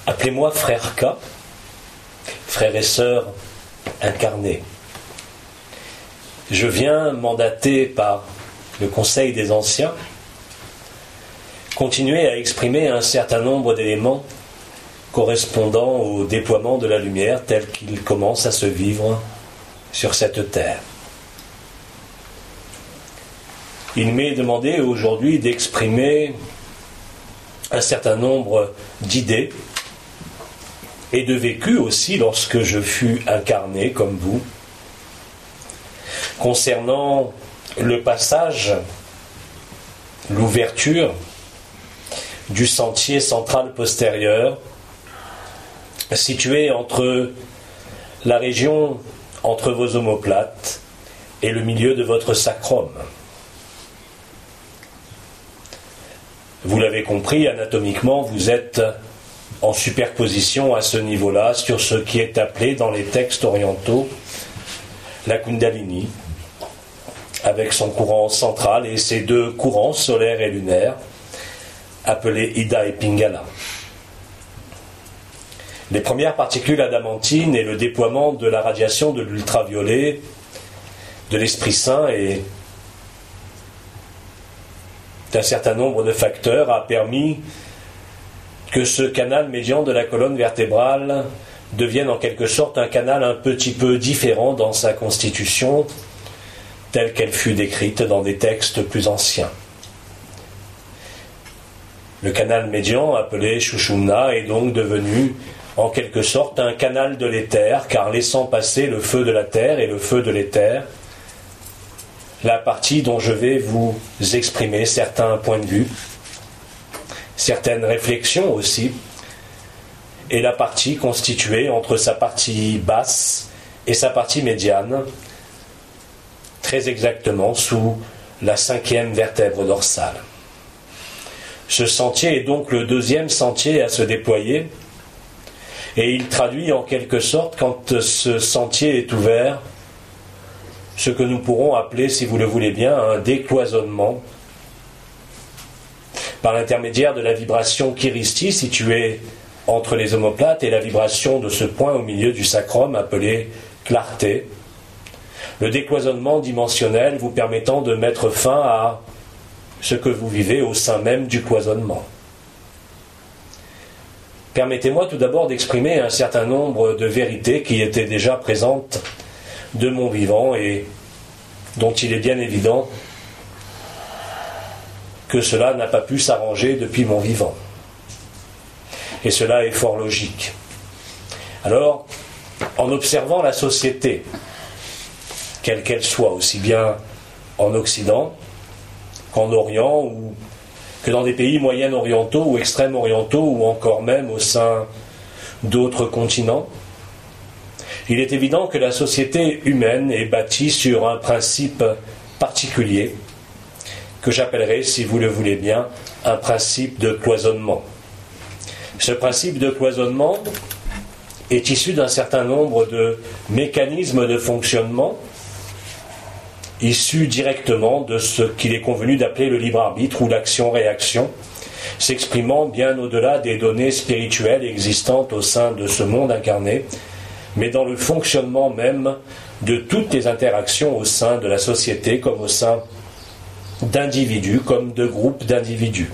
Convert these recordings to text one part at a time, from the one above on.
Appelez-moi frère K, frères et sœurs incarnés. Je viens, mandaté par le Conseil des Anciens, continuer à exprimer un certain nombre d'éléments correspondant au déploiement de la lumière tel qu'il commence à se vivre sur cette terre. Il m'est demandé aujourd'hui d'exprimer un certain nombre d'idées et de vécu aussi lorsque je fus incarné comme vous, concernant le passage, l'ouverture du sentier central postérieur, situé entre la région entre vos omoplates et le milieu de votre sacrum. Vous l'avez compris, anatomiquement, vous êtes en superposition à ce niveau-là sur ce qui est appelé dans les textes orientaux la Kundalini, avec son courant central et ses deux courants solaires et lunaires, appelés Ida et Pingala. Les premières particules adamantines et le déploiement de la radiation de l'ultraviolet, de l'Esprit Saint et d'un certain nombre de facteurs a permis que ce canal médian de la colonne vertébrale devienne en quelque sorte un canal un petit peu différent dans sa constitution, telle qu'elle fut décrite dans des textes plus anciens. Le canal médian, appelé Shushumna, est donc devenu en quelque sorte un canal de l'éther, car laissant passer le feu de la terre et le feu de l'éther, la partie dont je vais vous exprimer certains points de vue, certaines réflexions aussi, est la partie constituée entre sa partie basse et sa partie médiane, très exactement sous la 5e vertèbre dorsale. Ce sentier est donc le deuxième sentier à se déployer, et il traduit en quelque sorte, quand ce sentier est ouvert, ce que nous pourrons appeler, si vous le voulez bien, un décloisonnement par l'intermédiaire de la vibration Kiristi située entre les omoplates et la vibration de ce point au milieu du sacrum appelé clarté. Le décloisonnement dimensionnel vous permettant de mettre fin à ce que vous vivez au sein même du cloisonnement. Permettez-moi tout d'abord d'exprimer un certain nombre de vérités qui étaient déjà présentes de mon vivant et dont il est bien évident que cela n'a pas pu s'arranger depuis mon vivant. Et cela est fort logique. Alors, en observant la société, quelle qu'elle soit, aussi bien en Occident qu'en Orient, ou que dans des pays moyen-orientaux ou extrême-orientaux, ou encore même au sein d'autres continents, il est évident que la société humaine est bâtie sur un principe particulier, que j'appellerai, si vous le voulez bien, un principe de cloisonnement. Ce principe de cloisonnement est issu d'un certain nombre de mécanismes de fonctionnement issus directement de ce qu'il est convenu d'appeler le libre arbitre ou l'action-réaction, s'exprimant bien au-delà des données spirituelles existantes au sein de ce monde incarné, mais dans le fonctionnement même de toutes les interactions au sein de la société, comme au sein d'individus, comme de groupes d'individus.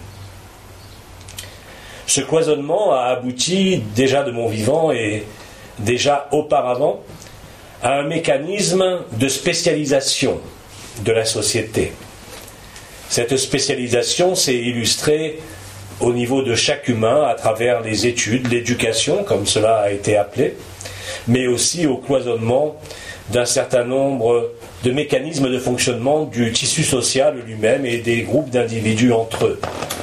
Ce cloisonnement a abouti, déjà de mon vivant et déjà auparavant, à un mécanisme de spécialisation de la société. Cette spécialisation s'est illustrée au niveau de chaque humain à travers les études, l'éducation, comme cela a été appelé, mais aussi au cloisonnement d'un certain nombre de mécanismes de fonctionnement du tissu social lui-même et des groupes d'individus entre eux.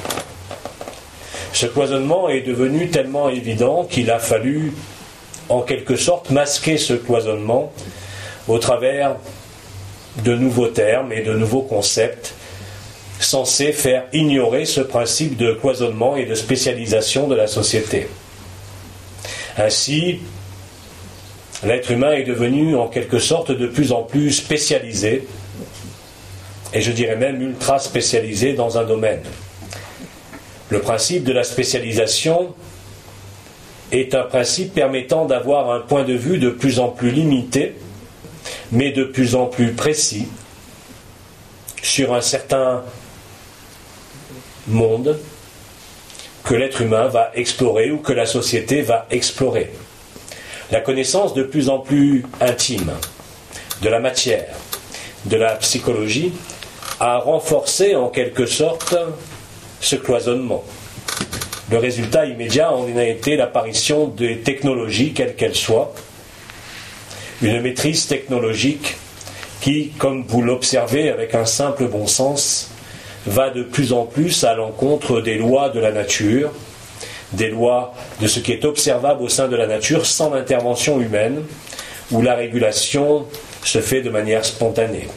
Ce cloisonnement est devenu tellement évident qu'il a fallu, en quelque sorte, masquer ce cloisonnement au travers de nouveaux termes et de nouveaux concepts censés faire ignorer ce principe de cloisonnement et de spécialisation de la société. Ainsi, l'être humain est devenu en quelque sorte de plus en plus spécialisé, et je dirais même ultra spécialisé dans un domaine. Le principe de la spécialisation est un principe permettant d'avoir un point de vue de plus en plus limité, mais de plus en plus précis, sur un certain monde que l'être humain va explorer ou que la société va explorer. La connaissance de plus en plus intime de la matière, de la psychologie, a renforcé en quelque sorte ce cloisonnement. Le résultat immédiat en a été l'apparition des technologies, quelles qu'elles soient, une maîtrise technologique qui, comme vous l'observez avec un simple bon sens, va de plus en plus à l'encontre des lois de la nature, des lois de ce qui est observable au sein de la nature sans l'intervention humaine, où la régulation se fait de manière spontanée.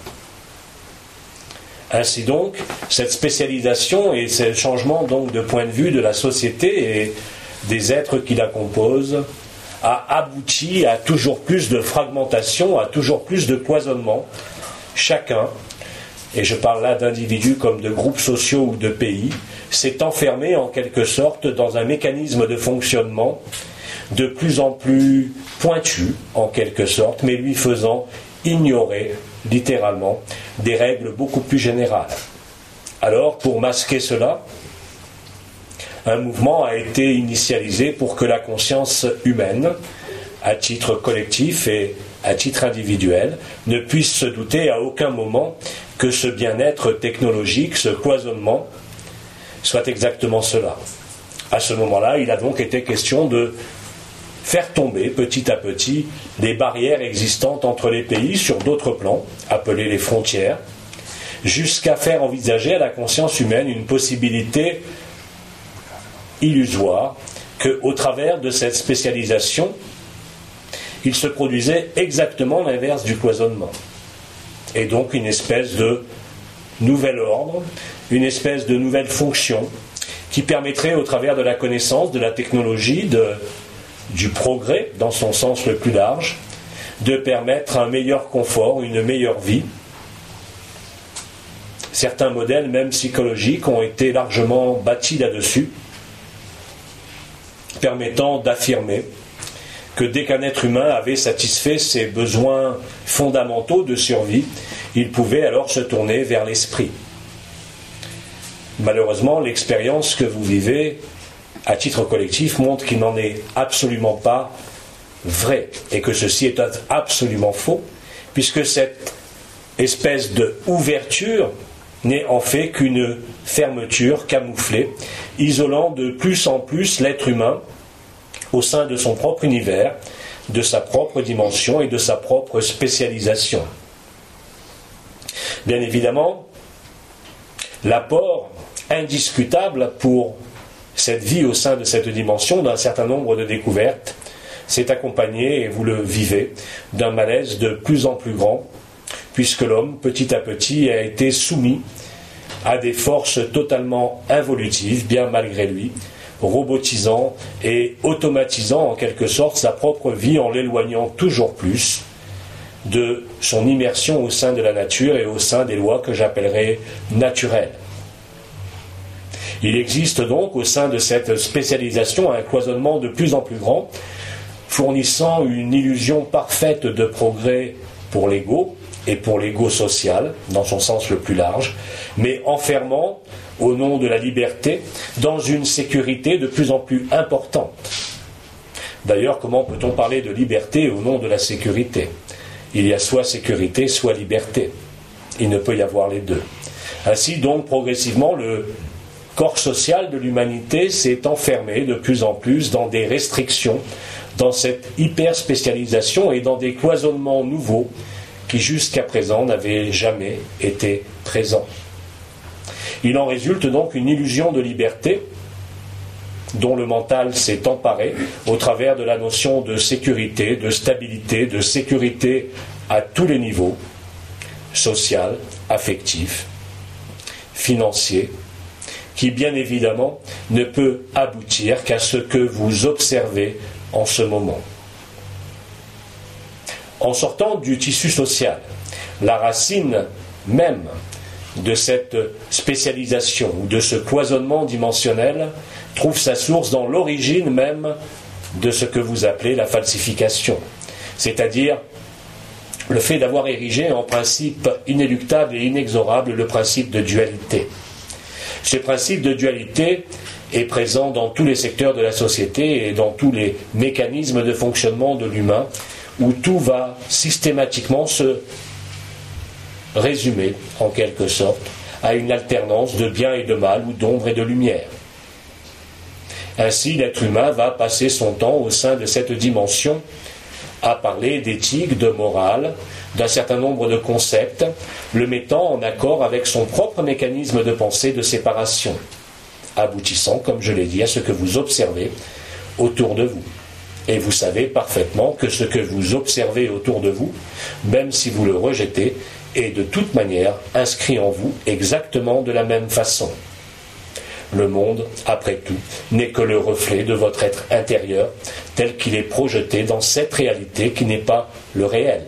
Ainsi donc, cette spécialisation et ce changement donc de point de vue de la société et des êtres qui la composent a abouti à toujours plus de fragmentation, à toujours plus de cloisonnement. Chacun, et je parle là d'individus comme de groupes sociaux ou de pays, s'est enfermé en quelque sorte dans un mécanisme de fonctionnement de plus en plus pointu, en quelque sorte, mais lui faisant ignorer, littéralement, des règles beaucoup plus générales. Alors, pour masquer cela, un mouvement a été initialisé pour que la conscience humaine, à titre collectif et à titre individuel, ne puisse se douter à aucun moment que ce bien-être technologique, ce cloisonnement, soit exactement cela. À ce moment-là, il a donc été question de faire tomber petit à petit les barrières existantes entre les pays sur d'autres plans, appelés les frontières, jusqu'à faire envisager à la conscience humaine une possibilité illusoire qu'au travers de cette spécialisation, il se produisait exactement l'inverse du cloisonnement. Et donc une espèce de nouvel ordre, une espèce de nouvelle fonction qui permettrait au travers de la connaissance, de la technologie, du progrès dans son sens le plus large, de permettre un meilleur confort, une meilleure vie. Certains modèles, même psychologiques, ont été largement bâtis là-dessus, permettant d'affirmer que dès qu'un être humain avait satisfait ses besoins fondamentaux de survie, il pouvait alors se tourner vers l'esprit. Malheureusement, l'expérience que vous vivez à titre collectif montre qu'il n'en est absolument pas vrai et que ceci est absolument faux, puisque cette espèce de ouverture n'est en fait qu'une fermeture camouflée, isolant de plus en plus l'être humain au sein de son propre univers, de sa propre dimension et de sa propre spécialisation. Bien évidemment, l'apport indiscutable pour cette vie au sein de cette dimension d'un certain nombre de découvertes s'est accompagné, et vous le vivez, d'un malaise de plus en plus grand, puisque l'homme, petit à petit, a été soumis à des forces totalement involutives, bien malgré lui, robotisant et automatisant en quelque sorte sa propre vie en l'éloignant toujours plus de son immersion au sein de la nature et au sein des lois que j'appellerais naturelles. Il existe donc au sein de cette spécialisation un cloisonnement de plus en plus grand, fournissant une illusion parfaite de progrès pour l'ego et pour l'ego social, dans son sens le plus large, mais enfermant, au nom de la liberté, dans une sécurité de plus en plus importante. D'ailleurs, comment peut-on parler de liberté au nom de la sécurité ? Il y a soit sécurité, soit liberté. Il ne peut y avoir les deux. Ainsi donc, progressivement, le corps social de l'humanité s'est enfermé de plus en plus dans des restrictions, dans cette hyper-spécialisation et dans des cloisonnements nouveaux qui jusqu'à présent n'avaient jamais été présents. Il en résulte donc une illusion de liberté dont le mental s'est emparé au travers de la notion de sécurité, de stabilité, de sécurité à tous les niveaux, social, affectif, financier, qui bien évidemment ne peut aboutir qu'à ce que vous observez en ce moment. En sortant du tissu social, la racine même de cette spécialisation ou de ce cloisonnement dimensionnel trouve sa source dans l'origine même de ce que vous appelez la falsification, c'est-à-dire le fait d'avoir érigé en principe inéluctable et inexorable le principe de dualité. Ce principe de dualité est présent dans tous les secteurs de la société et dans tous les mécanismes de fonctionnement de l'humain, où tout va systématiquement se résumer, en quelque sorte, à une alternance de bien et de mal, ou d'ombre et de lumière. Ainsi, l'être humain va passer son temps au sein de cette dimension à parler d'éthique, de morale, d'un certain nombre de concepts, le mettant en accord avec son propre mécanisme de pensée de séparation, aboutissant, comme je l'ai dit, à ce que vous observez autour de vous. Et vous savez parfaitement que ce que vous observez autour de vous, même si vous le rejetez, est de toute manière inscrit en vous exactement de la même façon. Le monde, après tout, n'est que le reflet de votre être intérieur, tel qu'il est projeté dans cette réalité qui n'est pas le réel.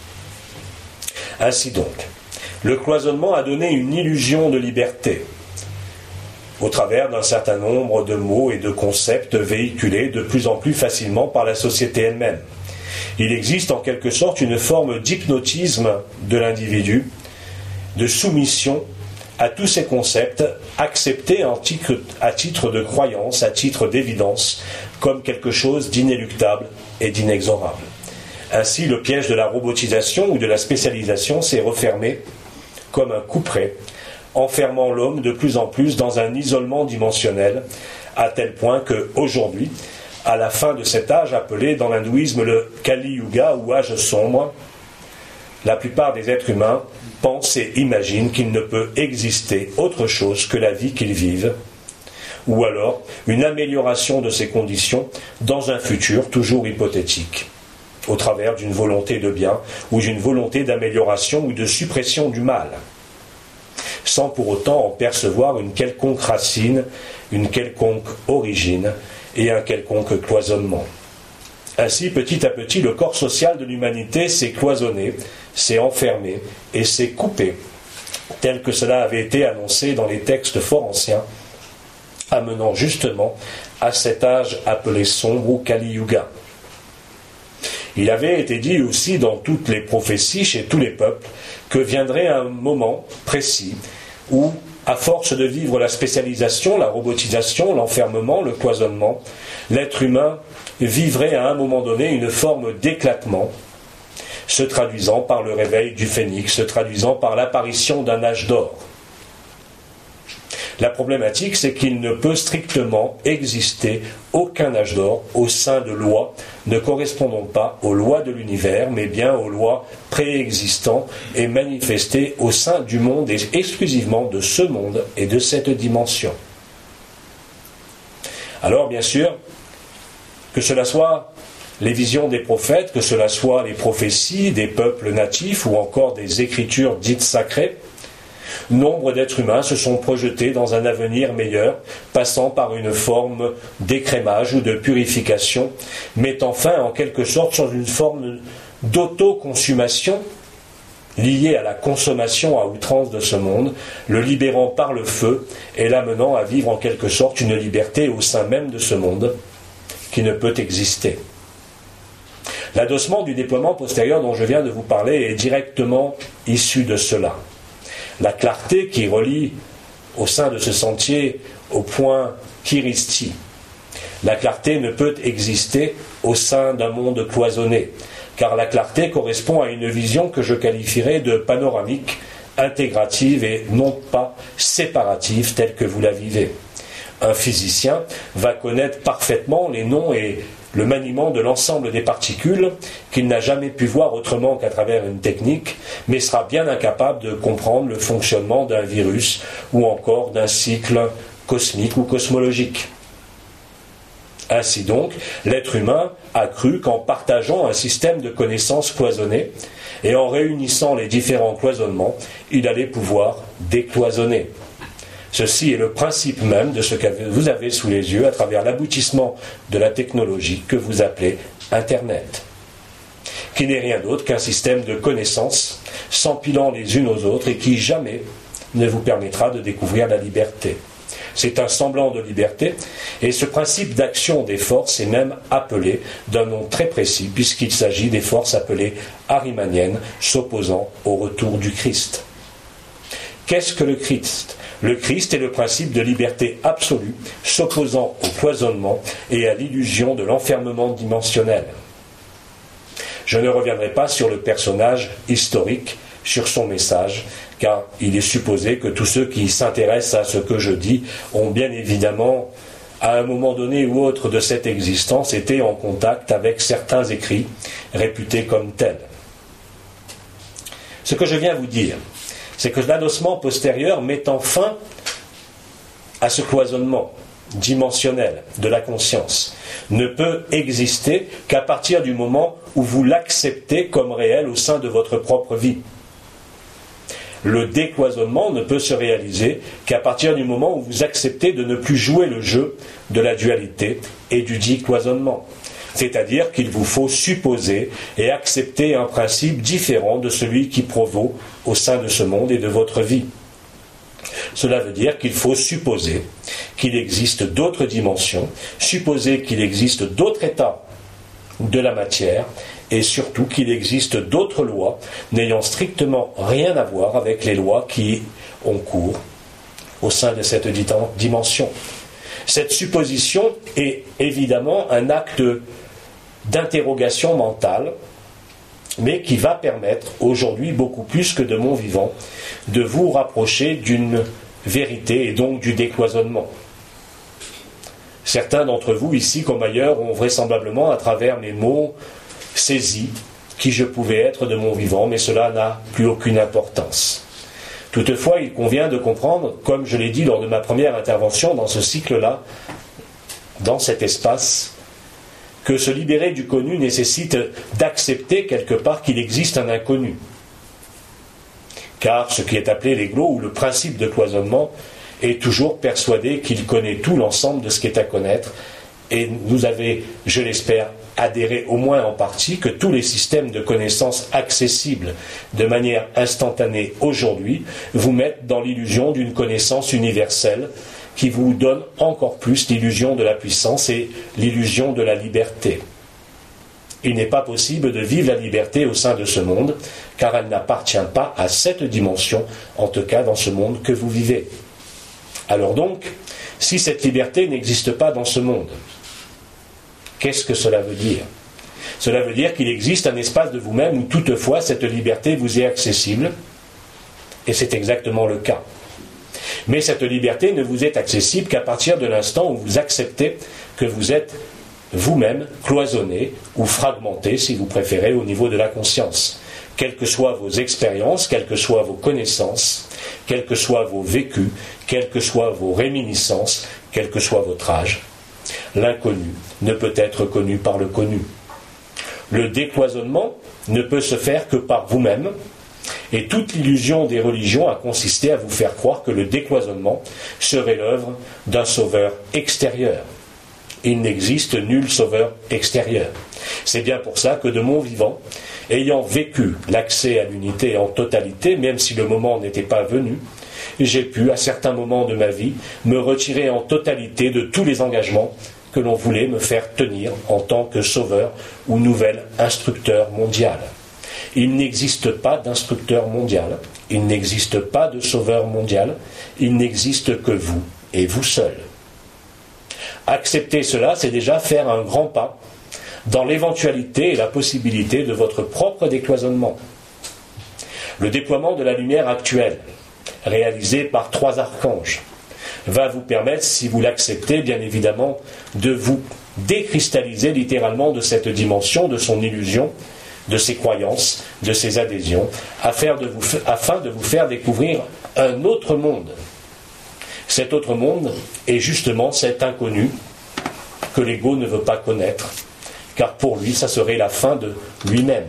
Ainsi donc, le cloisonnement a donné une illusion de liberté, au travers d'un certain nombre de mots et de concepts véhiculés de plus en plus facilement par la société elle-même. Il existe en quelque sorte une forme d'hypnotisme de l'individu, de soumission à tous ces concepts acceptés à titre de croyance, à titre d'évidence, comme quelque chose d'inéluctable et d'inexorable. Ainsi, le piège de la robotisation ou de la spécialisation s'est refermé comme un couperet, enfermant l'homme de plus en plus dans un isolement dimensionnel, à tel point qu'aujourd'hui, à la fin de cet âge appelé dans l'hindouisme le Kali Yuga ou âge sombre, la plupart des êtres humains pensent et imaginent qu'il ne peut exister autre chose que la vie qu'ils vivent, ou alors une amélioration de ces conditions dans un futur toujours hypothétique, au travers d'une volonté de bien ou d'une volonté d'amélioration ou de suppression du mal, sans pour autant en percevoir une quelconque racine, une quelconque origine et un quelconque cloisonnement. Ainsi, petit à petit, le corps social de l'humanité s'est cloisonné, s'est enfermé et s'est coupé, tel que cela avait été annoncé dans les textes fort anciens, amenant justement à cet âge appelé sombre ou Kali Yuga. Il avait été dit aussi dans toutes les prophéties chez tous les peuples que viendrait un moment précis où, à force de vivre la spécialisation, la robotisation, l'enfermement, le cloisonnement, l'être humain vivrait à un moment donné une forme d'éclatement, se traduisant par le réveil du phénix, se traduisant par l'apparition d'un âge d'or. La problématique, c'est qu'il ne peut strictement exister aucun âge d'or au sein de lois ne correspondant pas aux lois de l'univers, mais bien aux lois préexistantes et manifestées au sein du monde et exclusivement de ce monde et de cette dimension. Alors, bien sûr, que cela soit les visions des prophètes, que cela soit les prophéties des peuples natifs ou encore des écritures dites sacrées, nombre d'êtres humains se sont projetés dans un avenir meilleur, passant par une forme d'écrémage ou de purification, mettant fin en quelque sorte sur une forme d'autoconsommation liée à la consommation à outrance de ce monde, le libérant par le feu et l'amenant à vivre en quelque sorte une liberté au sein même de ce monde qui ne peut exister. L'adossement du déploiement postérieur dont je viens de vous parler est directement issu de cela. La clarté qui relie au sein de ce sentier au point Kiristi. La clarté ne peut exister au sein d'un monde cloisonné, car la clarté correspond à une vision que je qualifierais de panoramique, intégrative et non pas séparative telle que vous la vivez. Un physicien va connaître parfaitement les noms et le maniement de l'ensemble des particules qu'il n'a jamais pu voir autrement qu'à travers une technique, mais sera bien incapable de comprendre le fonctionnement d'un virus ou encore d'un cycle cosmique ou cosmologique. Ainsi donc, l'être humain a cru qu'en partageant un système de connaissances cloisonnées et en réunissant les différents cloisonnements, il allait pouvoir décloisonner. Ceci est le principe même de ce que vous avez sous les yeux à travers l'aboutissement de la technologie que vous appelez Internet, qui n'est rien d'autre qu'un système de connaissances s'empilant les unes aux autres et qui jamais ne vous permettra de découvrir la liberté. C'est un semblant de liberté, et ce principe d'action des forces est même appelé d'un nom très précis, puisqu'il s'agit des forces appelées arimaniennes, s'opposant au retour du Christ. Qu'est-ce que le Christ ? Le Christ est le principe de liberté absolue, s'opposant au cloisonnement et à l'illusion de l'enfermement dimensionnel. Je ne reviendrai pas sur le personnage historique, sur son message, car il est supposé que tous ceux qui s'intéressent à ce que je dis ont bien évidemment, à un moment donné ou autre de cette existence, été en contact avec certains écrits réputés comme tels. Ce que je viens vous dire, c'est que l'adossement postérieur mettant fin à ce cloisonnement dimensionnel de la conscience ne peut exister qu'à partir du moment où vous l'acceptez comme réel au sein de votre propre vie. Le décloisonnement ne peut se réaliser qu'à partir du moment où vous acceptez de ne plus jouer le jeu de la dualité et du dit cloisonnement. C'est-à-dire qu'il vous faut supposer et accepter un principe différent de celui qui prévaut au sein de ce monde et de votre vie. Cela veut dire qu'il faut supposer qu'il existe d'autres dimensions, supposer qu'il existe d'autres états de la matière, et surtout qu'il existe d'autres lois n'ayant strictement rien à voir avec les lois qui ont cours au sein de cette dimension. Cette supposition est évidemment un acte d'interrogation mentale, mais qui va permettre aujourd'hui, beaucoup plus que de mon vivant, de vous rapprocher d'une vérité et donc du décloisonnement. Certains d'entre vous, ici comme ailleurs, ont vraisemblablement, à travers mes mots, saisi qui je pouvais être de mon vivant, mais cela n'a plus aucune importance. Toutefois, il convient de comprendre, comme je l'ai dit lors de ma première intervention dans ce cycle-là, dans cet espace, que se libérer du connu nécessite d'accepter quelque part qu'il existe un inconnu. Car ce qui est appelé l'ego ou le principe de cloisonnement est toujours persuadé qu'il connaît tout l'ensemble de ce qui est à connaître, et vous avez, je l'espère, adhéré au moins en partie que tous les systèmes de connaissances accessibles de manière instantanée aujourd'hui vous mettent dans l'illusion d'une connaissance universelle qui vous donne encore plus l'illusion de la puissance et l'illusion de la liberté. Il n'est pas possible de vivre la liberté au sein de ce monde, car elle n'appartient pas à cette dimension, en tout cas dans ce monde que vous vivez. Alors donc, si cette liberté n'existe pas dans ce monde, qu'est-ce que cela veut dire ? Cela veut dire qu'il existe un espace de vous-même où toutefois cette liberté vous est accessible, et c'est exactement le cas. Mais cette liberté ne vous est accessible qu'à partir de l'instant où vous acceptez que vous êtes vous-même cloisonné ou fragmenté, si vous préférez, au niveau de la conscience. Quelles que soient vos expériences, quelles que soient vos connaissances, quels que soient vos vécus, quelles que soient vos réminiscences, quel que soit votre âge, l'inconnu ne peut être connu par le connu. Le décloisonnement ne peut se faire que par vous-même, et toute l'illusion des religions a consisté à vous faire croire que le décloisonnement serait l'œuvre d'un sauveur extérieur. Il n'existe nul sauveur extérieur. C'est bien pour ça que de mon vivant, ayant vécu l'accès à l'unité en totalité, même si le moment n'était pas venu, j'ai pu, à certains moments de ma vie, me retirer en totalité de tous les engagements que l'on voulait me faire tenir en tant que sauveur ou nouvel instructeur mondial. Il n'existe pas d'instructeur mondial, il n'existe pas de sauveur mondial, il n'existe que vous et vous seul. Accepter cela, c'est déjà faire un grand pas dans l'éventualité et la possibilité de votre propre décloisonnement. Le déploiement de la lumière actuelle, réalisé par 3 archanges, va vous permettre, si vous l'acceptez, bien évidemment, de vous décristalliser littéralement de cette dimension, de son illusion, de ses croyances, de ses adhésions, afin de vous faire découvrir un autre monde. Cet autre monde est justement cet inconnu que l'ego ne veut pas connaître, car pour lui, ça serait la fin de lui-même.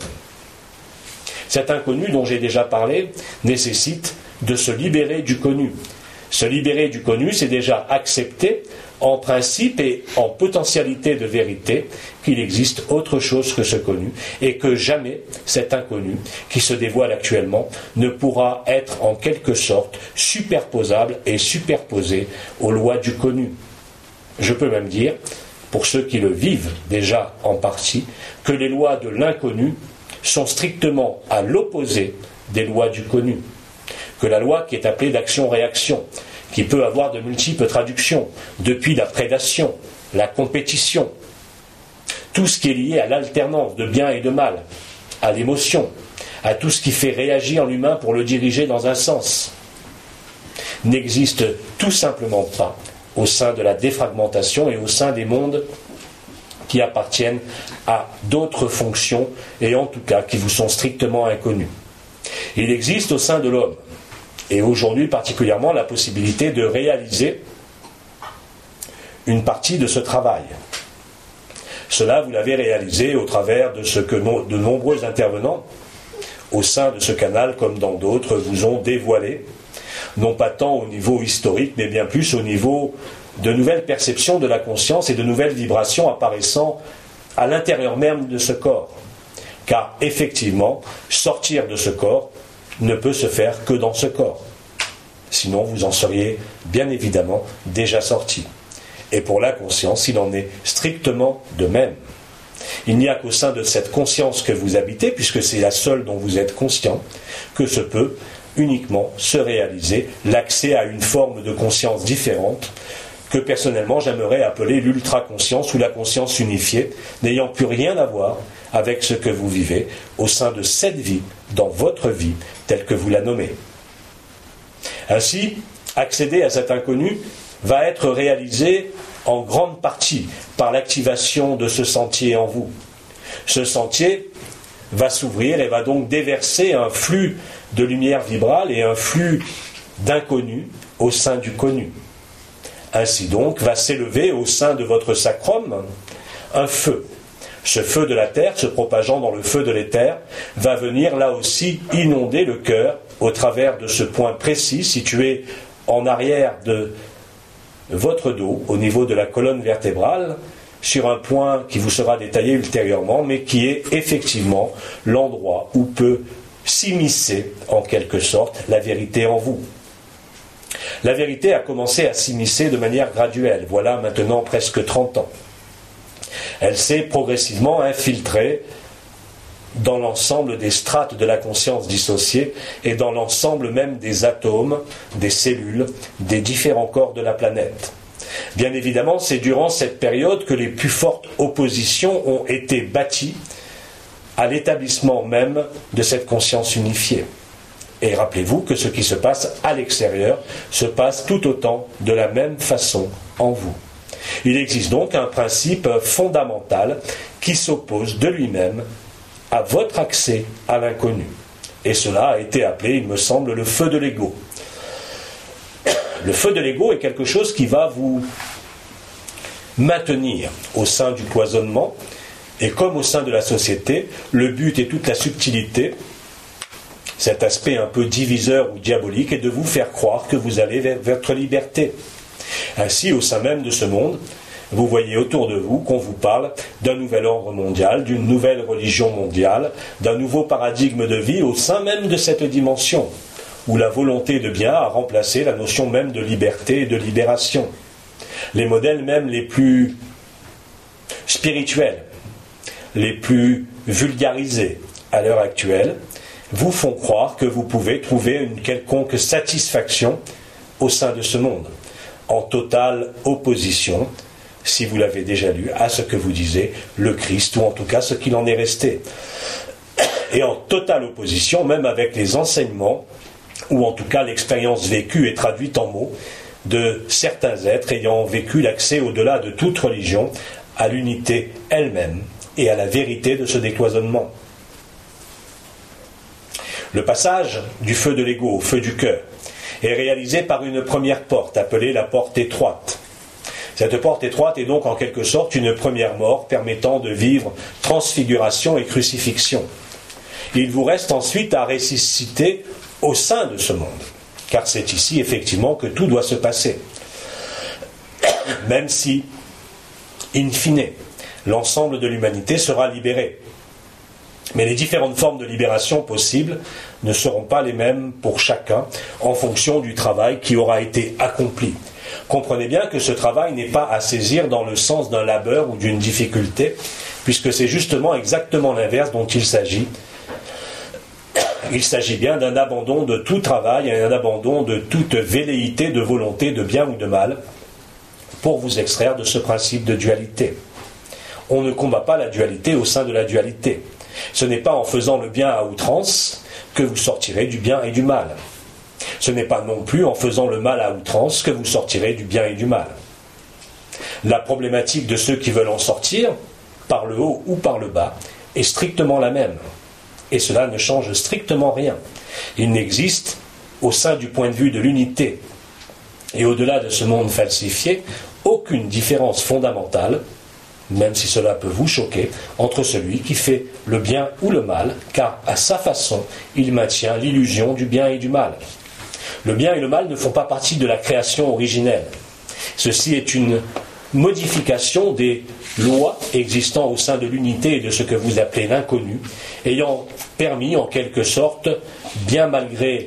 Cet inconnu dont j'ai déjà parlé nécessite de se libérer du connu. Se libérer du connu, c'est déjà accepter en principe et en potentialité de vérité qu'il existe autre chose que ce connu et que jamais cet inconnu qui se dévoile actuellement ne pourra être en quelque sorte superposable et superposé aux lois du connu. Je peux même dire, pour ceux qui le vivent déjà en partie, que les lois de l'inconnu sont strictement à l'opposé des lois du connu. Que la loi qui est appelée d'action-réaction, qui peut avoir de multiples traductions, depuis la prédation, la compétition, tout ce qui est lié à l'alternance de bien et de mal, à l'émotion, à tout ce qui fait réagir l'humain pour le diriger dans un sens, n'existe tout simplement pas au sein de la défragmentation et au sein des mondes qui appartiennent à d'autres fonctions et en tout cas qui vous sont strictement inconnues. Il existe au sein de l'homme, et aujourd'hui particulièrement, la possibilité de réaliser une partie de ce travail. Cela, vous l'avez réalisé au travers de ce que de nombreux intervenants au sein de ce canal, comme dans d'autres, vous ont dévoilé, non pas tant au niveau historique, mais bien plus au niveau de nouvelles perceptions de la conscience et de nouvelles vibrations apparaissant à l'intérieur même de ce corps. Car effectivement, sortir de ce corps ne peut se faire que dans ce corps. Sinon, vous en seriez bien évidemment déjà sorti. Et pour la conscience, il en est strictement de même. Il n'y a qu'au sein de cette conscience que vous habitez, puisque c'est la seule dont vous êtes conscient, que se peut uniquement se réaliser l'accès à une forme de conscience différente, que personnellement j'aimerais appeler l'ultra-conscience ou la conscience unifiée, n'ayant plus rien à voir avec ce que vous vivez au sein de cette vie, dans votre vie, telle que vous la nommez. Ainsi, accéder à cet inconnu va être réalisé en grande partie par l'activation de ce sentier en vous. Ce sentier va s'ouvrir et va donc déverser un flux de lumière vibrale et un flux d'inconnu au sein du connu. Ainsi donc va s'élever au sein de votre sacrum un feu. Ce feu de la terre, se propageant dans le feu de l'éther, va venir là aussi inonder le cœur au travers de ce point précis situé en arrière de votre dos, au niveau de la colonne vertébrale, sur un point qui vous sera détaillé ultérieurement, mais qui est effectivement l'endroit où peut s'immiscer, en quelque sorte, la vérité en vous. La vérité a commencé à s'immiscer de manière graduelle, voilà maintenant presque 30 ans. Elle s'est progressivement infiltrée dans l'ensemble des strates de la conscience dissociée et dans l'ensemble même des atomes, des cellules, des différents corps de la planète. Bien évidemment, c'est durant cette période que les plus fortes oppositions ont été bâties à l'établissement même de cette conscience unifiée. Et rappelez-vous que ce qui se passe à l'extérieur se passe tout autant de la même façon en vous. Il existe donc un principe fondamental qui s'oppose de lui-même à votre accès à l'inconnu. Et cela a été appelé, il me semble, le feu de l'ego. Le feu de l'ego est quelque chose qui va vous maintenir au sein du cloisonnement, et comme au sein de la société, le but et toute la subtilité, cet aspect un peu diviseur ou diabolique, est de vous faire croire que vous allez vers votre liberté. Ainsi, au sein même de ce monde, vous voyez autour de vous qu'on vous parle d'un nouvel ordre mondial, d'une nouvelle religion mondiale, d'un nouveau paradigme de vie au sein même de cette dimension, où la volonté de bien a remplacé la notion même de liberté et de libération. Les modèles même les plus spirituels, les plus vulgarisés à l'heure actuelle, vous font croire que vous pouvez trouver une quelconque satisfaction au sein de ce monde, en totale opposition, si vous l'avez déjà lu, à ce que vous disait le Christ, ou en tout cas ce qu'il en est resté. Et en totale opposition, même avec les enseignements, ou en tout cas l'expérience vécue et traduite en mots, de certains êtres ayant vécu l'accès au-delà de toute religion, à l'unité elle-même et à la vérité de ce décloisonnement. Le passage du feu de l'ego au feu du cœur est réalisé par une première porte, appelée la porte étroite. Cette porte étroite est donc en quelque sorte une première mort permettant de vivre transfiguration et crucifixion. Il vous reste ensuite à ressusciter au sein de ce monde. car c'est ici effectivement que tout doit se passer. Même si, in fine, l'ensemble de l'humanité sera libéré. Mais les différentes formes de libération possibles ne seront pas les mêmes pour chacun en fonction du travail qui aura été accompli. Comprenez bien que ce travail n'est pas à saisir dans le sens d'un labeur ou d'une difficulté, puisque c'est justement exactement l'inverse dont il s'agit. Il s'agit bien d'un abandon de tout travail et un abandon de toute velléité de volonté de bien ou de mal pour vous extraire de ce principe de dualité. On ne combat pas la dualité au sein de la dualité. Ce n'est pas en faisant le bien à outrance que vous sortirez du bien et du mal. Ce n'est pas non plus en faisant le mal à outrance que vous sortirez du bien et du mal. La problématique de ceux qui veulent en sortir, par le haut ou par le bas, est strictement la même. Et cela ne change strictement rien. Il n'existe, au sein du point de vue de l'unité et au-delà de ce monde falsifié, aucune différence fondamentale, même si cela peut vous choquer, entre celui qui fait le bien ou le mal, car à sa façon, il maintient l'illusion du bien et du mal. Le bien et le mal ne font pas partie de la création originelle. Ceci est une modification des lois existant au sein de l'unité et de ce que vous appelez l'inconnu, ayant permis en quelque sorte, bien malgré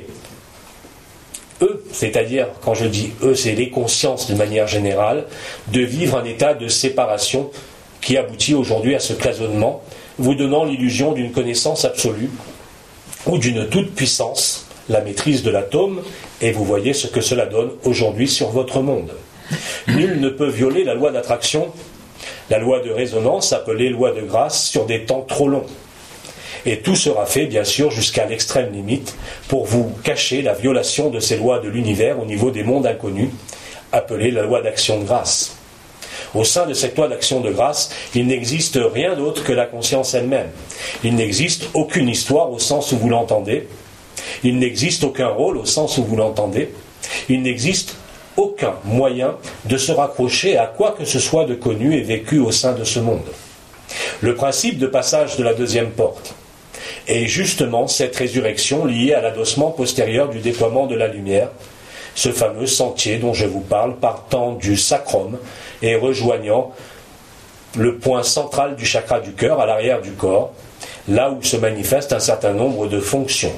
eux, c'est-à-dire, quand je dis eux, c'est les consciences de manière générale, de vivre un état de séparation qui aboutit aujourd'hui à ce cloisonnement, vous donnant l'illusion d'une connaissance absolue ou d'une toute-puissance, la maîtrise de l'atome, et vous voyez ce que cela donne aujourd'hui sur votre monde. Nul ne peut violer la loi d'attraction, la loi de résonance appelée loi de grâce sur des temps trop longs. Et tout sera fait, bien sûr, jusqu'à l'extrême limite, pour vous cacher la violation de ces lois de l'univers au niveau des mondes inconnus, appelée la loi d'action de grâce. Au sein de cette loi d'action de grâce, il n'existe rien d'autre que la conscience elle-même. Il n'existe aucune histoire au sens où vous l'entendez. Il n'existe aucun rôle au sens où vous l'entendez. Il n'existe aucun moyen de se raccrocher à quoi que ce soit de connu et vécu au sein de ce monde. Le principe de passage de la deuxième porte est justement cette résurrection liée à l'adossement postérieur du déploiement de la lumière, ce fameux sentier dont je vous parle partant du sacrum et rejoignant le point central du chakra du cœur à l'arrière du corps, là où se manifeste un certain nombre de fonctions.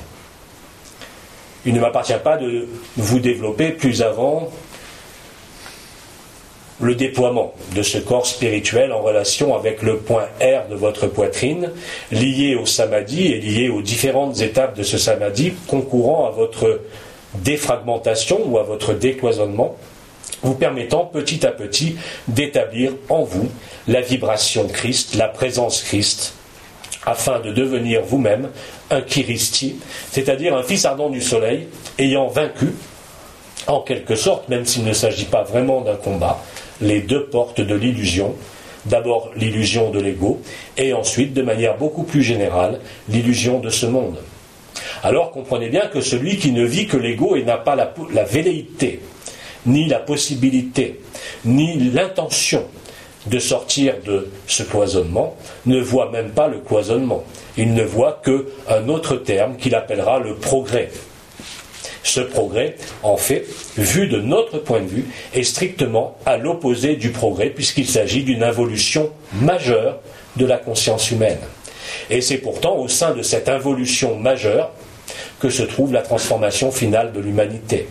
Il ne m'appartient pas de vous développer plus avant le déploiement de ce corps spirituel en relation avec le point R de votre poitrine, lié au samadhi et lié aux différentes étapes de ce samadhi, concourant à votre défragmentation ou à votre décloisonnement, vous permettant petit à petit d'établir en vous la vibration Christ, la présence Christ, afin de devenir vous-même un Kiristi, c'est-à-dire un fils ardent du soleil, ayant vaincu, en quelque sorte, même s'il ne s'agit pas vraiment d'un combat, les deux portes de l'illusion, d'abord l'illusion de l'ego, et ensuite, de manière beaucoup plus générale, l'illusion de ce monde. Alors comprenez bien que celui qui ne vit que l'ego et n'a pas la velléité, ni la possibilité, ni l'intention de sortir de ce cloisonnement, ne voit même pas le cloisonnement. Il ne voit qu'un autre terme qu'il appellera le progrès. Ce progrès, en fait, vu de notre point de vue, est strictement à l'opposé du progrès, puisqu'il s'agit d'une involution majeure de la conscience humaine. Et c'est pourtant au sein de cette involution majeure que se trouve la transformation finale de l'humanité.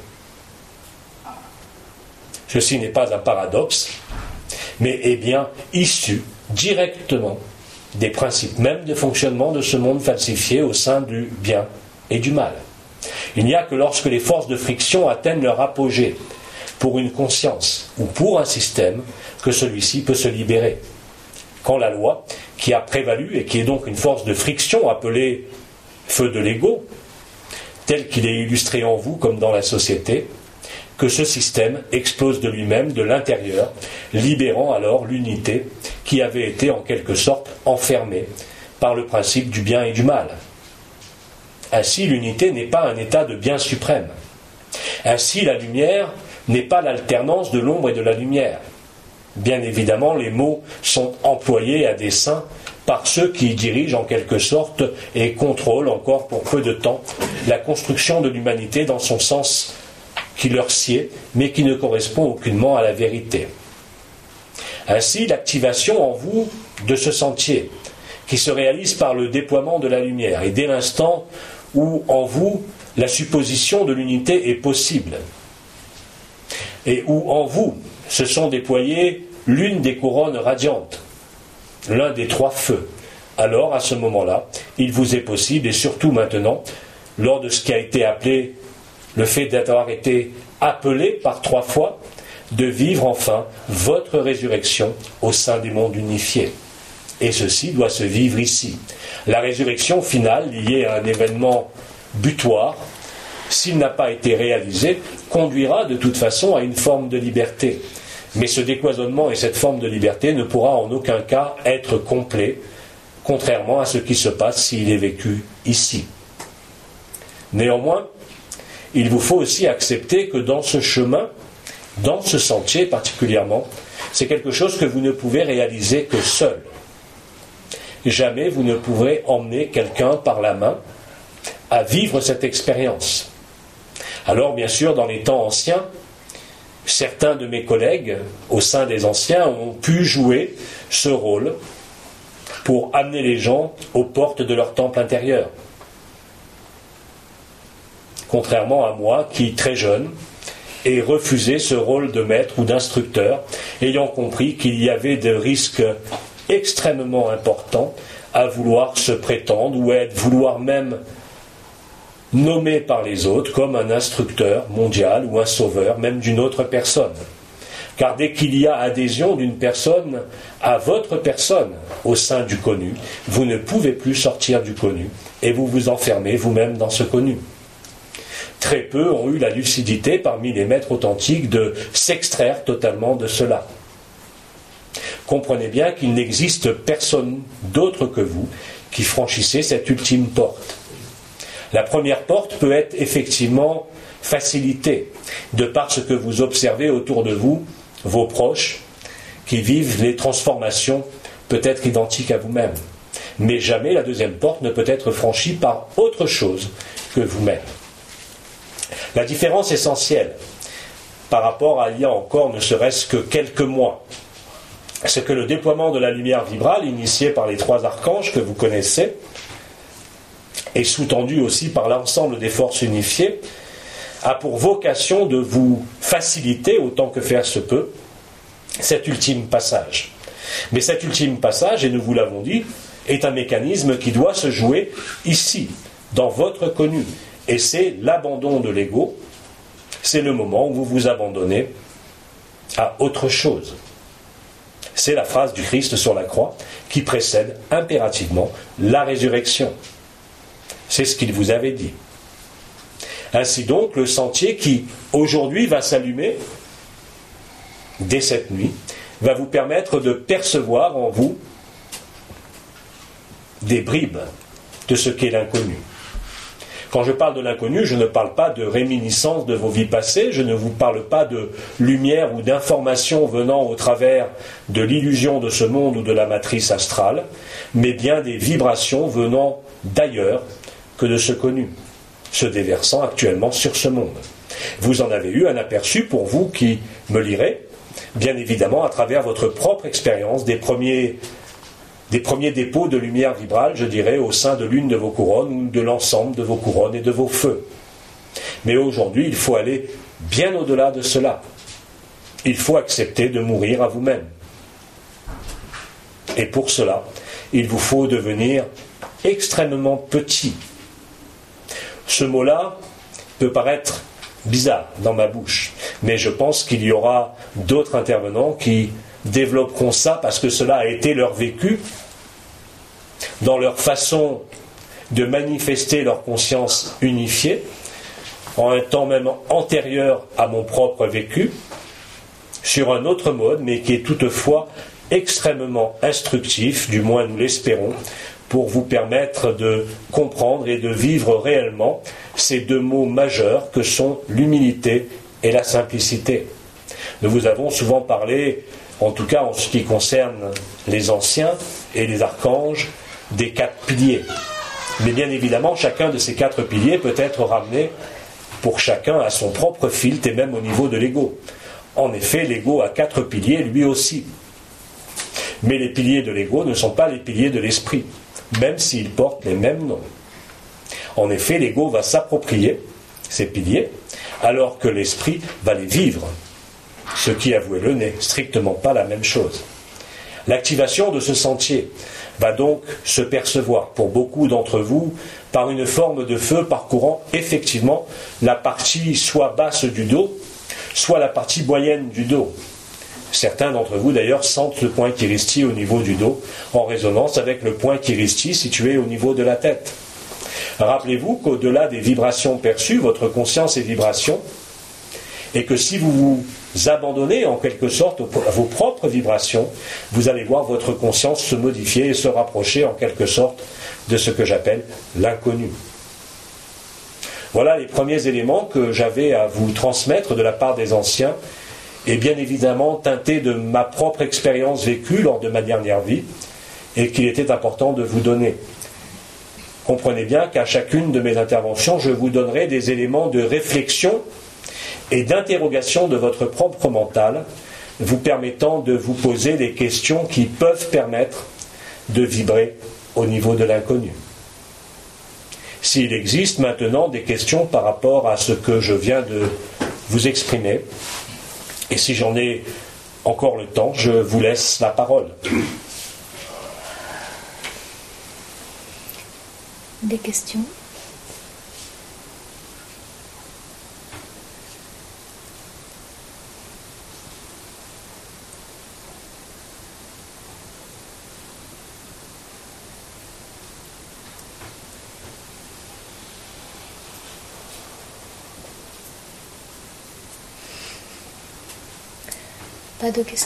Ceci n'est pas un paradoxe, mais est bien issu directement des principes même de fonctionnement de ce monde falsifié au sein du bien et du mal. Il n'y a que lorsque les forces de friction atteignent leur apogée pour une conscience ou pour un système que celui-ci peut se libérer. Quand la loi, qui a prévalu et qui est donc une force de friction appelée feu de l'ego, tel qu'il est illustré en vous comme dans la société, que ce système explose de lui-même, de l'intérieur, libérant alors l'unité qui avait été en quelque sorte enfermée par le principe du bien et du mal. Ainsi, l'unité n'est pas un état de bien suprême. Ainsi, la lumière n'est pas l'alternance de l'ombre et de la lumière. Bien évidemment, les mots sont employés à dessein par ceux qui dirigent en quelque sorte et contrôlent encore pour peu de temps la construction de l'humanité dans son sens qui leur sied, mais qui ne correspond aucunement à la vérité. Ainsi, l'activation en vous de ce sentier, qui se réalise par le déploiement de la lumière, et dès l'instant où en vous la supposition de l'unité est possible, et où en vous se sont déployées l'une des couronnes radiantes, l'un des trois feux, alors à ce moment-là, il vous est possible, et surtout maintenant, lors de ce qui a été appelé le fait d'avoir été appelé par 3 fois, de vivre enfin votre résurrection au sein des mondes unifiés. Et ceci doit se vivre ici. La résurrection finale, liée à un événement butoir, s'il n'a pas été réalisé, conduira de toute façon à une forme de liberté. Mais ce décloisonnement et cette forme de liberté ne pourra en aucun cas être complet, contrairement à ce qui se passe s'il est vécu ici. Néanmoins, il vous faut aussi accepter que dans ce chemin, dans ce sentier particulièrement, c'est quelque chose que vous ne pouvez réaliser que seul. Jamais vous ne pourrez emmener quelqu'un par la main à vivre cette expérience. Alors bien sûr, dans les temps anciens, certains de mes collègues au sein des anciens ont pu jouer ce rôle pour amener les gens aux portes de leur temple intérieur. Contrairement à moi qui, très jeune, ai refusé ce rôle de maître ou d'instructeur, ayant compris qu'il y avait des risques extrêmement importants à vouloir se prétendre ou à vouloir même nommé par les autres comme un instructeur mondial ou un sauveur, même d'une autre personne. Car dès qu'il y a adhésion d'une personne à votre personne au sein du connu, vous ne pouvez plus sortir du connu et vous vous enfermez vous-même dans ce connu. Très peu ont eu la lucidité parmi les maîtres authentiques de s'extraire totalement de cela. Comprenez bien qu'il n'existe personne d'autre que vous qui franchissez cette ultime porte. La première porte peut être effectivement facilitée de par ce que vous observez autour de vous, vos proches, qui vivent les transformations peut-être identiques à vous-même. Mais jamais la deuxième porte ne peut être franchie par autre chose que vous-même. La différence essentielle par rapport à il y a encore ne serait-ce que quelques mois, c'est que le déploiement de la lumière vibrale, initié par les 3 archanges que vous connaissez, et sous-tendu aussi par l'ensemble des forces unifiées, a pour vocation de vous faciliter, autant que faire se peut, cet ultime passage. Mais cet ultime passage, et nous vous l'avons dit, est un mécanisme qui doit se jouer ici, dans votre connu. Et c'est l'abandon de l'ego, c'est le moment où vous vous abandonnez à autre chose. C'est la phrase du Christ sur la croix qui précède impérativement la résurrection. C'est ce qu'il vous avait dit. Ainsi donc, le sentier qui, aujourd'hui, va s'allumer, dès cette nuit, va vous permettre de percevoir en vous des bribes de ce qu'est l'inconnu. Quand je parle de l'inconnu, je ne parle pas de réminiscence de vos vies passées, je ne vous parle pas de lumière ou d'informations venant au travers de l'illusion de ce monde ou de la matrice astrale, mais bien des vibrations venant d'ailleurs que de ce connu, se déversant actuellement sur ce monde. Vous en avez eu un aperçu pour vous qui me lirez, bien évidemment à travers votre propre expérience des premiers dépôts de lumière vibrale, je dirais, au sein de l'une de vos couronnes ou de l'ensemble de vos couronnes et de vos feux. Mais aujourd'hui, il faut aller bien au-delà de cela. Il faut accepter de mourir à vous-même. Et pour cela, il vous faut devenir extrêmement petit. Ce mot-là peut paraître bizarre dans ma bouche, mais je pense qu'il y aura d'autres intervenants qui développeront ça parce que cela a été leur vécu, dans leur façon de manifester leur conscience unifiée, en un temps même antérieur à mon propre vécu, sur un autre mode, mais qui est toutefois extrêmement instructif, du moins nous l'espérons, pour vous permettre de comprendre et de vivre réellement ces 2 mots majeurs que sont l'humilité et la simplicité. Nous vous avons souvent parlé, en tout cas en ce qui concerne les anciens et les archanges, des 4 piliers. Mais bien évidemment, chacun de ces 4 piliers peut être ramené pour chacun à son propre filtre et même au niveau de l'ego. En effet, l'ego a 4 piliers, lui aussi. Mais les piliers de l'ego ne sont pas les piliers de l'esprit, même s'ils portent les mêmes noms. En effet, l'ego va s'approprier ces piliers, alors que l'esprit va les vivre, ce qui, avouez-le, n'est strictement pas la même chose. L'activation de ce sentier va donc se percevoir pour beaucoup d'entre vous par une forme de feu parcourant effectivement la partie soit basse du dos, soit la partie moyenne du dos. Certains d'entre vous d'ailleurs sentent le point Kiristi au niveau du dos, en résonance avec le point Kiristi situé au niveau de la tête. Rappelez-vous qu'au-delà des vibrations perçues, votre conscience est vibration, et que si vous vous abandonnez en quelque sorte à vos propres vibrations, vous allez voir votre conscience se modifier et se rapprocher en quelque sorte de ce que j'appelle l'inconnu. Voilà les premiers éléments que j'avais à vous transmettre de la part des anciens, et bien évidemment teintés de ma propre expérience vécue lors de ma dernière vie, et qu'il était important de vous donner. Comprenez bien qu'à chacune de mes interventions, je vous donnerai des éléments de réflexion et d'interrogation de votre propre mental, vous permettant de vous poser des questions qui peuvent permettre de vibrer au niveau de l'inconnu. S'il existe maintenant des questions par rapport à ce que je viens de vous exprimer, et si j'en ai encore le temps, je vous laisse la parole. Des questions ? Pas de questions ?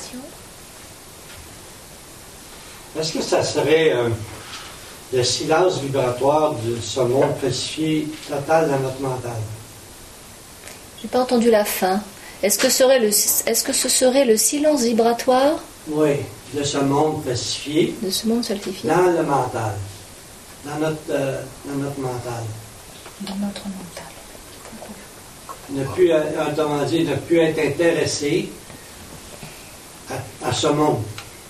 Est-ce que ça serait le silence vibratoire de ce monde falsifié total dans notre mental? J'ai pas entendu la fin. Est-ce que ce serait le silence vibratoire ? Oui, de ce monde falsifié. De ce monde falsifié. Dans le mental. Dans notre mental. Dans notre mental. Ne plus, autrement dit, ne plus être intéressé à ce monde.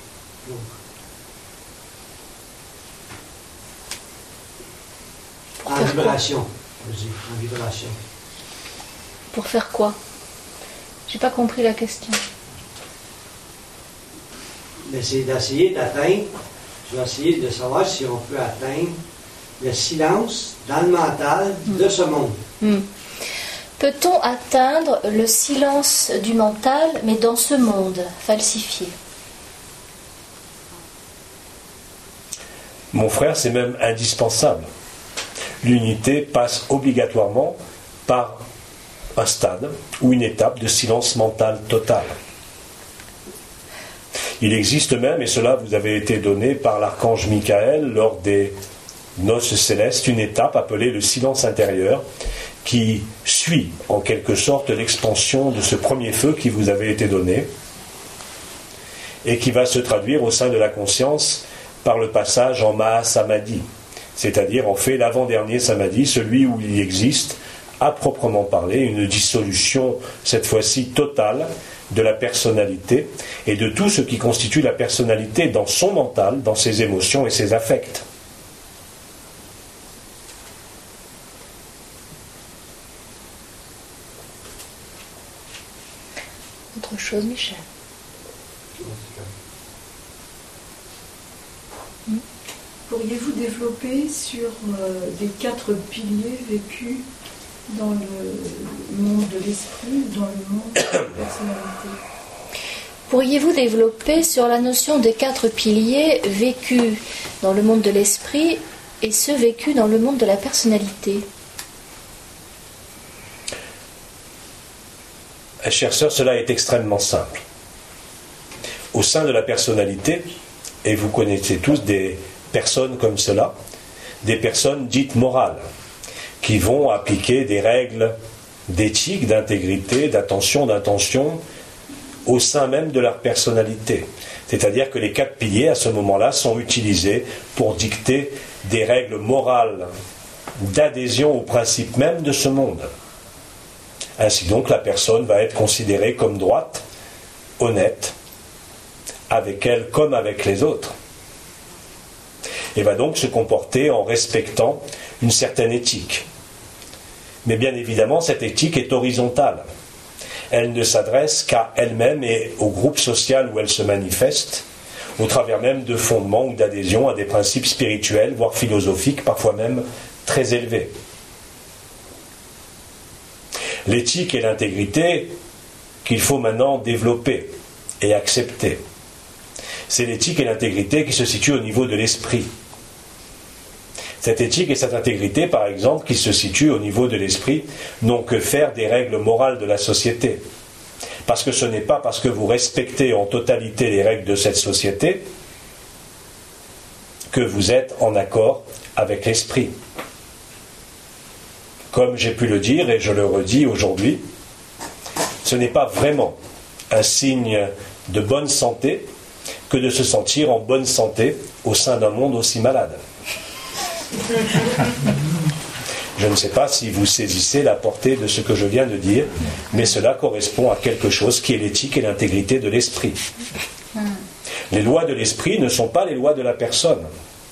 En vibration, je dis, en vibration. Pour faire quoi ? J'ai pas compris la question. Mais c'est d'essayer d'atteindre, je vais essayer de savoir si on peut atteindre le silence dans le mental de ce monde. Peut-on atteindre le silence du mental, mais dans ce monde falsifié ? Mon frère, c'est même indispensable. L'unité passe obligatoirement par un stade ou une étape de silence mental total. Il existe même, et cela vous avait été donné par l'archange Michael lors des noces célestes, une étape appelée le silence intérieur, qui suit en quelque sorte l'expansion de ce premier feu qui vous avait été donné et qui va se traduire au sein de la conscience par le passage en Mahasamadhi, c'est-à-dire en fait l'avant-dernier Samadhi, celui où il existe, à proprement parler, une dissolution, cette fois-ci totale, de la personnalité et de tout ce qui constitue la personnalité dans son mental, dans ses émotions et ses affects. Autre chose, Michel. Pourriez-vous développer sur les 4 piliers vécus dans le monde de l'esprit, dans le monde de la personnalité ? Pourriez-vous développer sur la notion des 4 piliers vécus dans le monde de l'esprit et ceux vécus dans le monde de la personnalité ? Chère sœur, cela est extrêmement simple. Au sein de la personnalité, et vous connaissez tous des personnes comme cela, des personnes dites morales, qui vont appliquer des règles d'éthique, d'intégrité, d'attention, d'intention au sein même de leur personnalité. C'est-à-dire que les 4 piliers, à ce moment-là, sont utilisés pour dicter des règles morales d'adhésion au principe même de ce monde. Ainsi donc, la personne va être considérée comme droite, honnête, avec elle comme avec les autres, et va donc se comporter en respectant une certaine éthique. Mais bien évidemment, cette éthique est horizontale. Elle ne s'adresse qu'à elle-même et au groupe social où elle se manifeste, au travers même de fondements ou d'adhésions à des principes spirituels, voire philosophiques, parfois même très élevés. L'éthique et l'intégrité qu'il faut maintenant développer et accepter. C'est l'éthique et l'intégrité qui se situent au niveau de l'esprit. Cette éthique et cette intégrité, par exemple, qui se situent au niveau de l'esprit, n'ont que faire des règles morales de la société. Parce que ce n'est pas parce que vous respectez en totalité les règles de cette société que vous êtes en accord avec l'esprit. Comme j'ai pu le dire et je le redis aujourd'hui, ce n'est pas vraiment un signe de bonne santé que de se sentir en bonne santé au sein d'un monde aussi malade. Je ne sais pas si vous saisissez la portée de ce que je viens de dire, mais cela correspond à quelque chose qui est l'éthique et l'intégrité de l'esprit. Les lois de l'esprit ne sont pas les lois de la personne.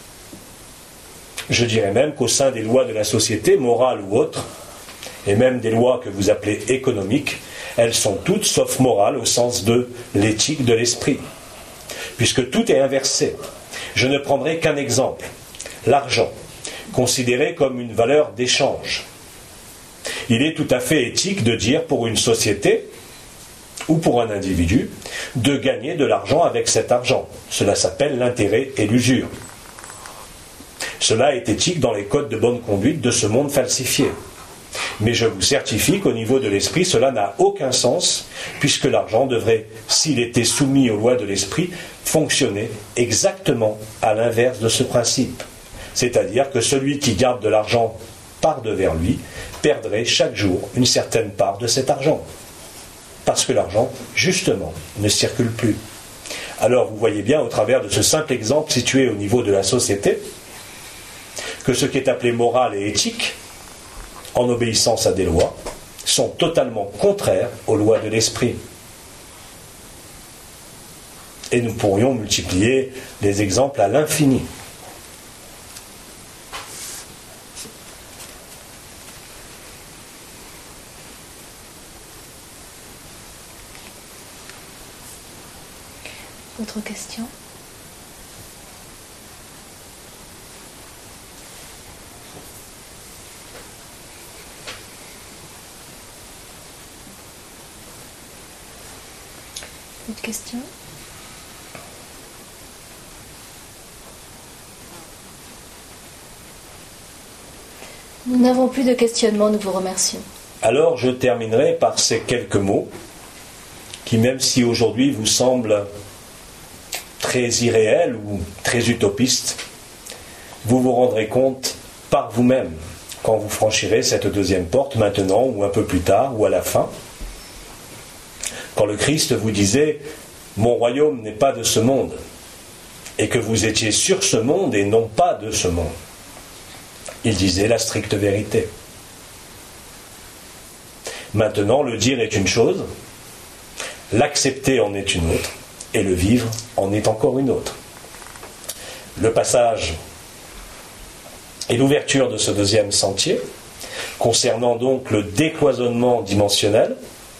Je dirais même qu'au sein des lois de la société, morales ou autres, et même des lois que vous appelez économiques, elles sont toutes sauf morales au sens de l'éthique de l'esprit. Puisque tout est inversé. Je ne prendrai qu'un exemple. L'argent, considéré comme une valeur d'échange. Il est tout à fait éthique de dire pour une société ou pour un individu de gagner de l'argent avec cet argent. Cela s'appelle l'intérêt et l'usure. Cela est éthique dans les codes de bonne conduite de ce monde falsifié. Mais je vous certifie qu'au niveau de l'esprit, cela n'a aucun sens, puisque l'argent devrait, s'il était soumis aux lois de l'esprit, fonctionner exactement à l'inverse de ce principe. C'est-à-dire que celui qui garde de l'argent par devers lui perdrait chaque jour une certaine part de cet argent. Parce que l'argent, justement, ne circule plus. Alors vous voyez bien, au travers de ce simple exemple situé au niveau de la société, que ce qui est appelé moral et éthique, en obéissance à des lois, sont totalement contraires aux lois de l'esprit. Et nous pourrions multiplier les exemples à l'infini. Autre question ? Autre question ? Nous n'avons plus de questionnement, nous vous remercions. Alors je terminerai par ces quelques mots qui, même si aujourd'hui vous semblent très irréels ou très utopistes, vous vous rendrez compte par vous-même quand vous franchirez cette deuxième porte, maintenant ou un peu plus tard ou à la fin. Quand le Christ vous disait « Mon royaume n'est pas de ce monde » et que vous étiez sur ce monde et non pas de ce monde, il disait la stricte vérité. Maintenant, le dire est une chose, l'accepter en est une autre, et le vivre en est encore une autre. Le passage et l'ouverture de ce deuxième sentier, concernant donc le décloisonnement dimensionnel,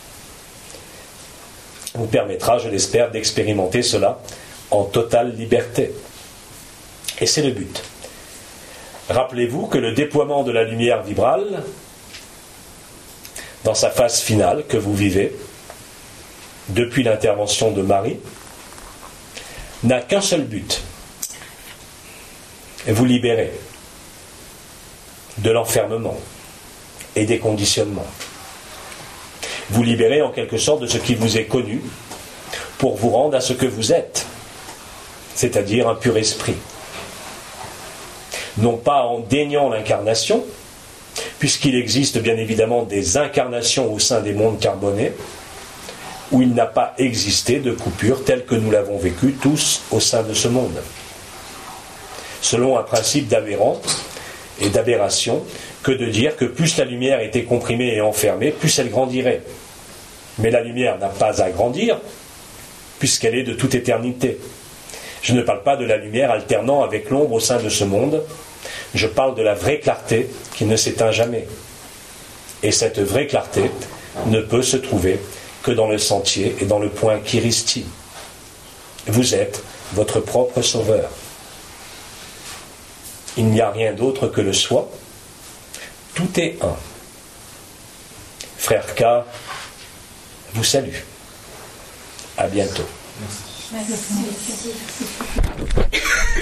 vous permettra, je l'espère, d'expérimenter cela en totale liberté. Et c'est le but. Rappelez-vous que le déploiement de la lumière vibrale, dans sa phase finale que vous vivez, depuis l'intervention de Marie, n'a qu'un seul but. Vous libérer de l'enfermement et des conditionnements. Vous libérer en quelque sorte de ce qui vous est connu pour vous rendre à ce que vous êtes, c'est-à-dire un pur esprit. Non pas en déniant l'incarnation, puisqu'il existe bien évidemment des incarnations au sein des mondes carbonés, où il n'a pas existé de coupure telle que nous l'avons vécue tous au sein de ce monde. Selon un principe d'Aveyron, et d'aberration que de dire que plus la lumière était comprimée et enfermée, plus elle grandirait. Mais la lumière n'a pas à grandir, puisqu'elle est de toute éternité. Je ne parle pas de la lumière alternant avec l'ombre au sein de ce monde, je parle de la vraie clarté qui ne s'éteint jamais. Et cette vraie clarté ne peut se trouver que dans le sentier et dans le point Kiristi. Vous êtes votre propre sauveur. Il n'y a rien d'autre que le soi. Tout est un. Frère K vous salue. À bientôt. Merci.